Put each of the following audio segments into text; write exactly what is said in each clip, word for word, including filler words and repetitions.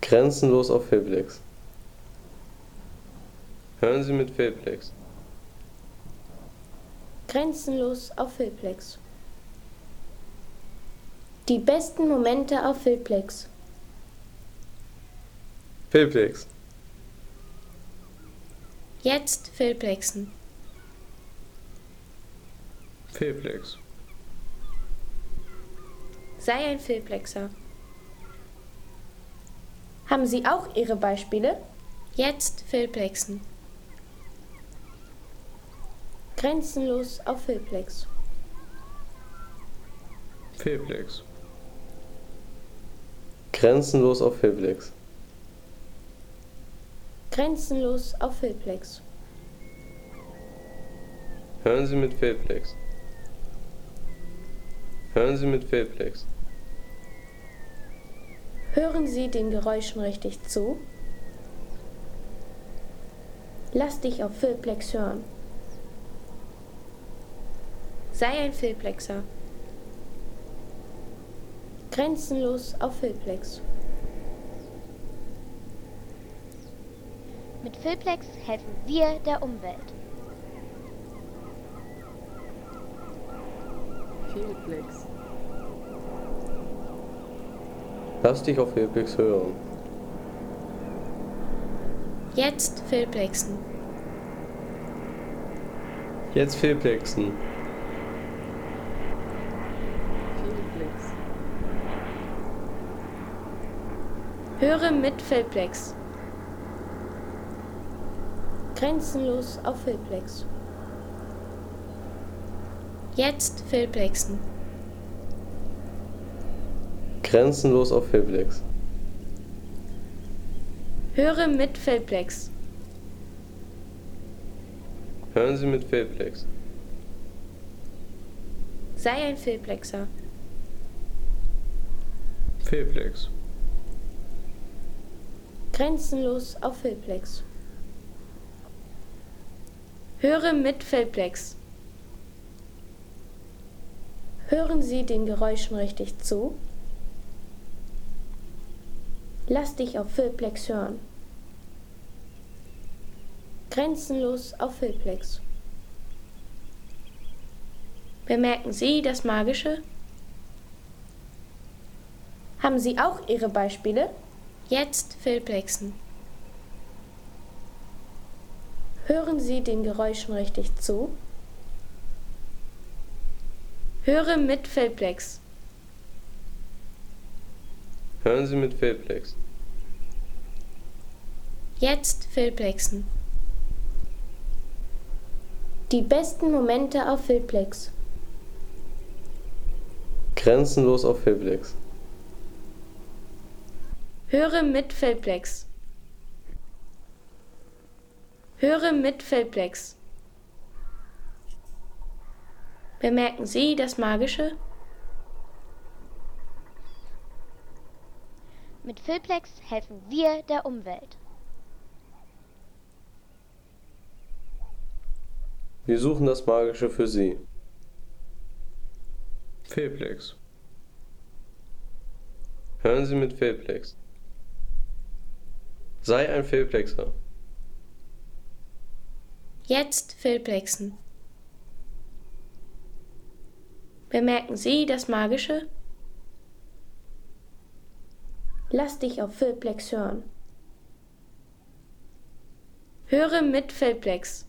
Grenzenlos auf Filmflix. Hören Sie mit Filmflix. Grenzenlos auf Filmflix. Die besten Momente auf Filmflix. Filmflix. Jetzt Filmflixen. Filmflix. Sei ein Filmflexer. Haben Sie auch Ihre Beispiele? Jetzt Filmflixen. Grenzenlos auf Filmflix. Filmflix. Grenzenlos auf Filmflix. Grenzenlos auf Filmflix. Hören Sie mit Filmflix. Hören Sie mit Filmflix. Hören Sie den Geräuschen richtig zu? Lass dich auf Filmflix hören. Sei ein Filmflexer. Grenzenlos auf Filmflix. Mit Filmflix helfen wir der Umwelt. Filmflix. Lass dich auf Filmflix hören. Jetzt Filmflixen. Jetzt Filmflixen. Filmflix. Höre mit Filmflix. Grenzenlos auf Filmflix. Jetzt Filmflixen. Grenzenlos auf Filmflix. Höre mit Filmflix. Hören Sie mit Filmflix. Sei ein Filmflexer. Filmflix. Grenzenlos auf Filmflix. Höre mit Filmflix. Hören Sie den Geräuschen richtig zu? Lass dich auf Filmflix hören. Grenzenlos auf Filmflix. Bemerken Sie das Magische? Haben Sie auch Ihre Beispiele? Jetzt Filmflixen. Hören Sie den Geräuschen richtig zu? Höre mit Filmflix. Hören Sie mit Filmflix. Jetzt Filmflixen. Die besten Momente auf Filmflix. Grenzenlos auf Filmflix. Höre mit Filmflix. Höre mit Filmflix. Bemerken Sie das Magische? Mit Filmflix helfen wir der Umwelt. Wir suchen das Magische für Sie. Filmflix. Hören Sie mit Filmflix. Sei ein Filmflexer. Jetzt Filmflixen. Bemerken Sie das Magische? Lass dich auf Filmflix hören. Höre mit Filmflix.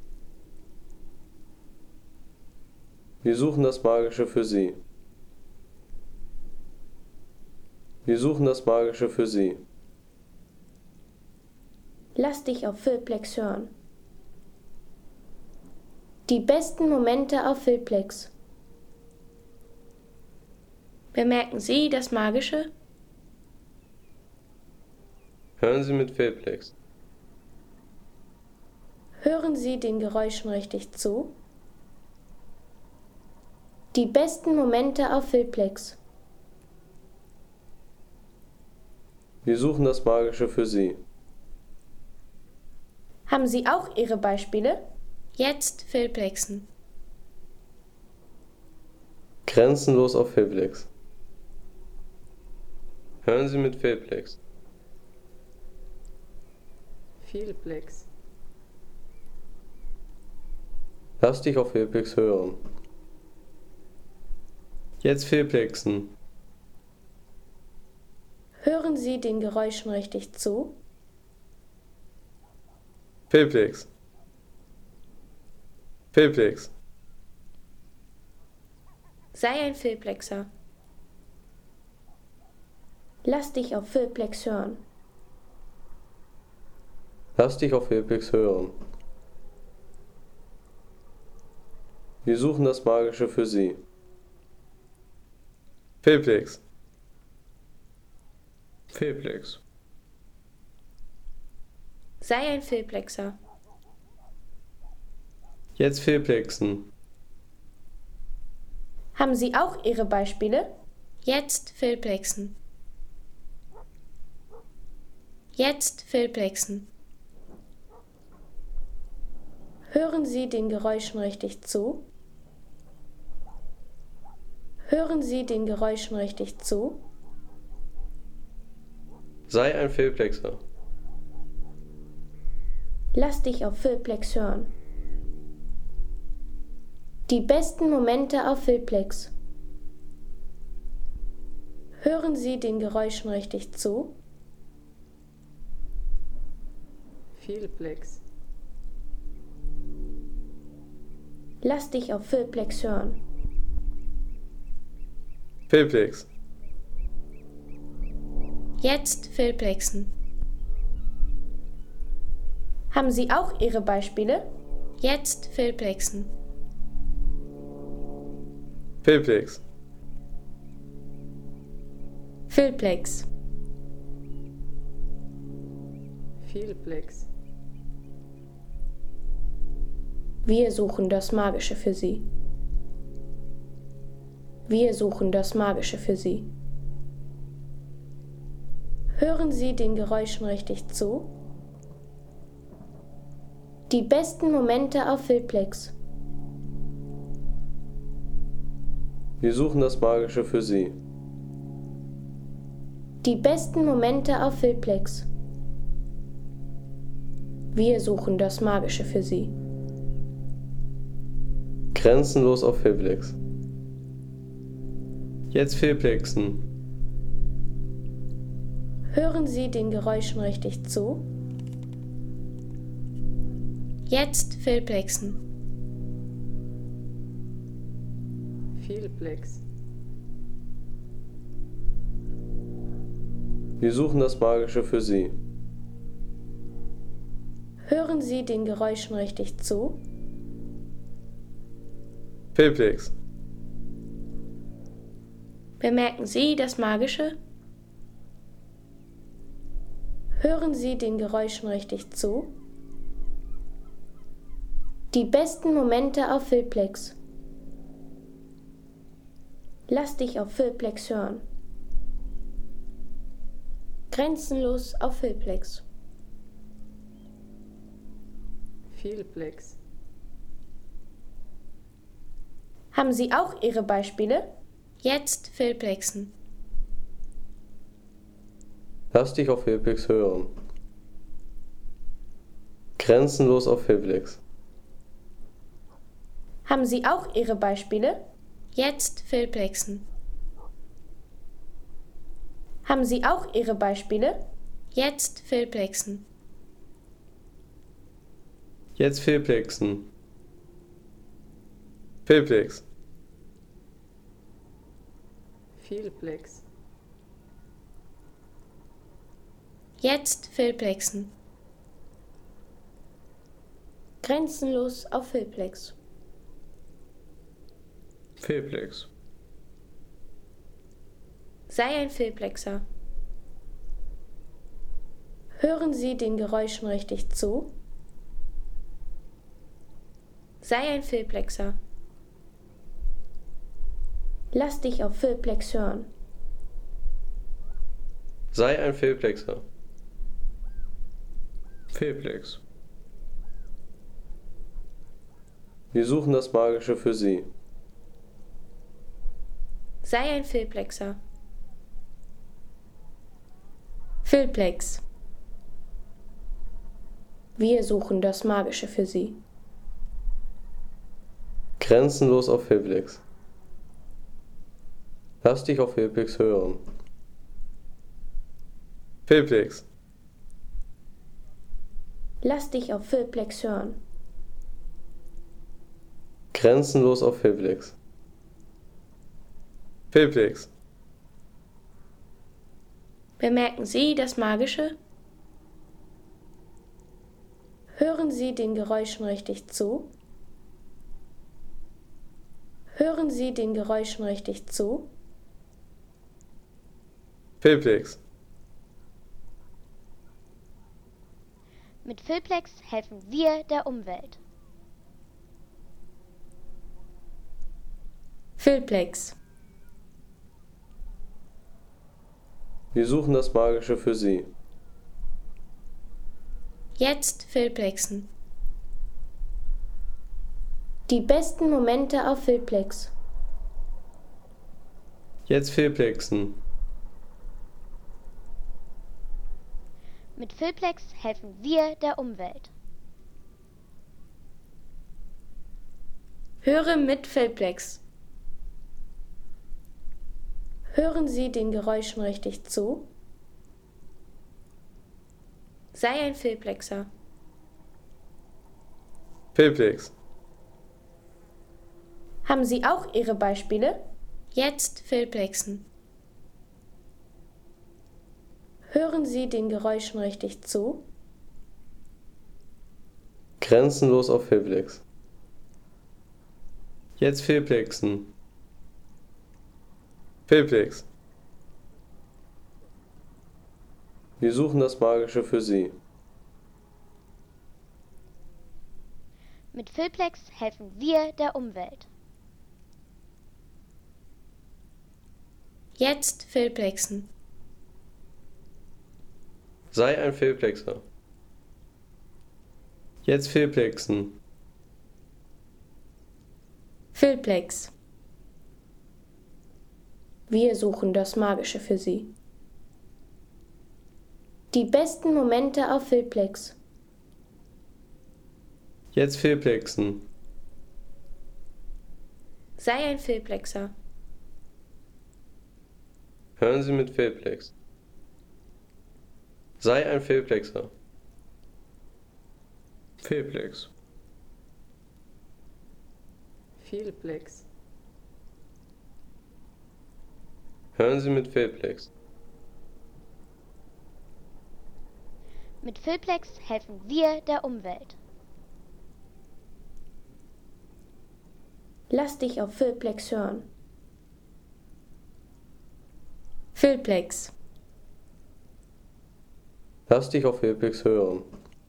Wir suchen das Magische für Sie. Wir suchen das Magische für Sie. Lass dich auf Filmflix hören. Die besten Momente auf Filmflix. Bemerken Sie das Magische? Hören Sie mit Filmflix. Hören Sie den Geräuschen richtig zu? Die besten Momente auf Filmflix. Wir suchen das Magische für Sie. Haben Sie auch Ihre Beispiele? Jetzt Filmflixen. Grenzenlos auf Filmflix. Hören Sie mit Filmflix. Fehlplex. Lass dich auf Fehlplex hören. Jetzt Fehlplexen. Hören Sie den Geräuschen richtig zu? Fehlplex. Fehlplex. Sei ein Fehlplexer. Lass dich auf Fehlplex hören. Lass dich auf Fehlplex hören. Wir suchen das Magische für Sie. Fehlplex. Fehlplex. Sei ein Fehlplexer. Jetzt Fehlplexen. Haben Sie auch Ihre Beispiele? Jetzt Fehlplexen. Jetzt Fehlplexen. Hören Sie den Geräuschen richtig zu? Hören Sie den Geräuschen richtig zu? Sei ein Fehlplexer. Lass dich auf Fehlplex hören. Die besten Momente auf Fehlplex. Hören Sie den Geräuschen richtig zu? Fehlplex. Lass dich auf Fehlplex hören. Fehlplex. Jetzt Fehlplexen. Haben Sie auch Ihre Beispiele? Jetzt Fehlplexen. Fehlplex. Fehlplex. Fehlplex. Wir suchen das Magische für Sie. Wir suchen das Magische für Sie. Hören Sie den Geräuschen richtig zu? Die besten Momente auf Fehlplex. Wir suchen das Magische für Sie. Die besten Momente auf Fehlplex. Wir suchen das Magische für Sie. Grenzenlos auf Fehlplex. Jetzt Fehlplexen. Hören Sie den Geräuschen richtig zu? Jetzt Fehlplexen. Fehlplex. Wir suchen das Magische für Sie. Hören Sie den Geräuschen richtig zu? Fehlplex. Bemerken Sie das Magische? Hören Sie den Geräuschen richtig zu? Die besten Momente auf Fehlplex. Lass dich auf Fehlplex hören. Grenzenlos auf Fehlplex. Fehlplex. Haben Sie auch Ihre Beispiele? Jetzt Fehlplexen. Lass dich auf Fehlplex hören. Grenzenlos auf Fehlplex. Haben Sie auch Ihre Beispiele? Jetzt Fehlplexen. Haben Sie auch Ihre Beispiele? Jetzt Fehlplexen. Jetzt Fehlplexen. Fehlplex. Fehlplex. Jetzt Fehlplexen. Grenzenlos auf Fehlplex. Fehlplex. Sei ein Fehlplexer. Hören Sie den Geräuschen richtig zu? Sei ein Fehlplexer. Lass dich auf Fehlplex hören. Sei ein Fehlplexer. Fehlplex. Wir suchen das Magische für Sie. Sei ein Fehlplexer. Fehlplex. Wir suchen das Magische für Sie. Grenzenlos auf Filplex. Lass dich auf Filplex hören. Filplex. Lass dich auf Filplex hören. Grenzenlos auf Filplex. Filplex. Bemerken Sie das Magische? Hören Sie den Geräuschen richtig zu? Hören Sie den Geräuschen richtig zu? Filplex. Mit Filplex helfen wir der Umwelt. Filplex. Wir suchen das Magische für Sie. Jetzt Filplexen. Die besten Momente auf Filplex. Jetzt Filplexen. Mit Filplex helfen wir der Umwelt. Höre mit Filplex. Hören Sie den Geräuschen richtig zu? Sei ein Filplexer. Filplex. Haben Sie auch Ihre Beispiele? Jetzt Filplexen. Hören Sie den Geräuschen richtig zu? Grenzenlos auf Filplex. Jetzt Filplexen. Filplex. Wir suchen das Magische für Sie. Mit Filplex helfen wir der Umwelt. Jetzt Filplexen. Sei ein Filplexer. Jetzt Filplexen. Filplex. Wir suchen das Magische für Sie. Die besten Momente auf Filplex. Jetzt Filplexen. Sei ein Filplexer. Hören Sie mit Filplex. Sei ein Filplexer. Filplex. Filplex. Hören Sie mit Filplex. Mit Filplex helfen wir der Umwelt. Lass dich auf Filplex hören. Filplex. Lass dich auf Filplex hören.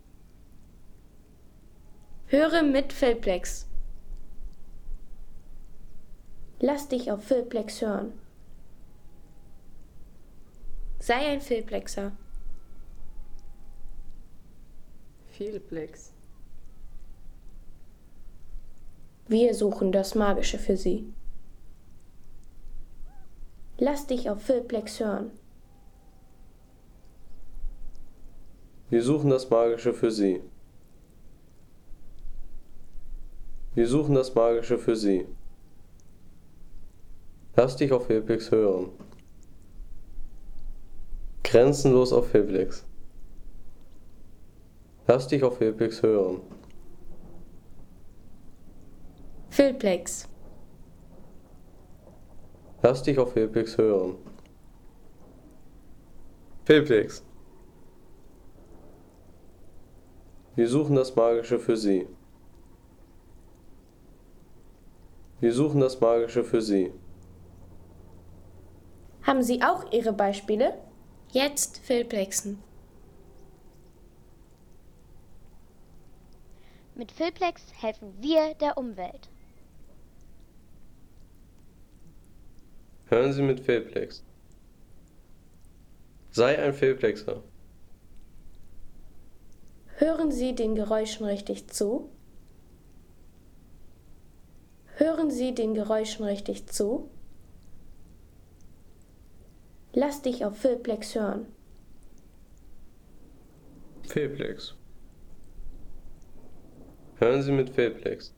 Höre mit Filplex. Lass dich auf Filplex hören. Sei ein Filplexer. Filplex. Wir suchen das Magische für Sie. Lass dich auf Filplex hören. Wir suchen das Magische für Sie. Wir suchen das Magische für Sie. Lass dich auf Filplex hören. Grenzenlos auf Filplex. Lass dich auf Filplex hören. Filplex. Lass dich auf Filplex hören. Filplex. Wir suchen das Magische für Sie. Wir suchen das Magische für Sie. Haben Sie auch Ihre Beispiele? Jetzt Filplexen. Mit Filplex helfen wir der Umwelt. Hören Sie mit Filplex. Sei ein Filplexer. Hören Sie den Geräuschen richtig zu? Hören Sie den Geräuschen richtig zu? Lass dich auf Filplex hören. Filplex. Hören Sie mit Filplex.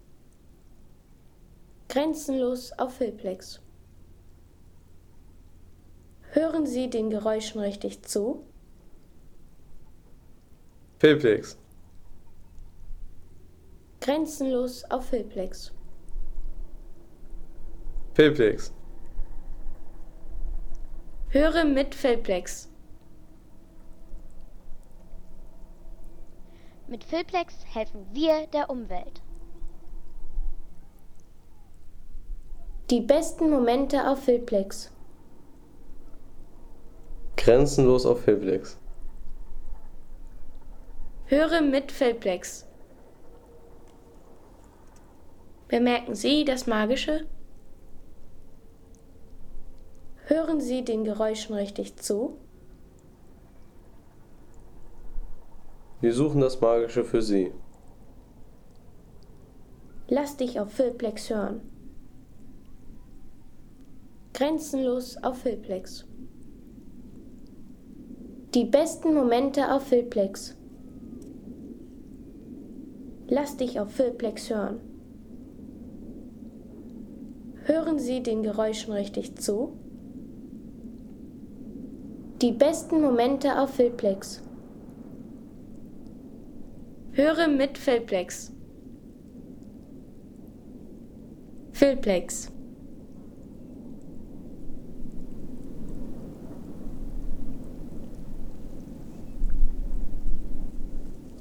Grenzenlos auf Filplex. Hören Sie den Geräuschen richtig zu? Filplex. Grenzenlos auf Filplex. Filplex. Höre mit Filplex. Mit Filplex helfen wir der Umwelt. Die besten Momente auf Filplex. Grenzenlos auf Filplex. Höre mit Filplex. Bemerken Sie das Magische? Hören Sie den Geräuschen richtig zu? Wir suchen das Magische für Sie. Lass dich auf Filplex hören. Grenzenlos auf Filplex. Die besten Momente auf Filplex. Lass dich auf Filplex hören. Hören Sie den Geräuschen richtig zu? Die besten Momente auf Filplex. Höre mit Filplex. Filplex.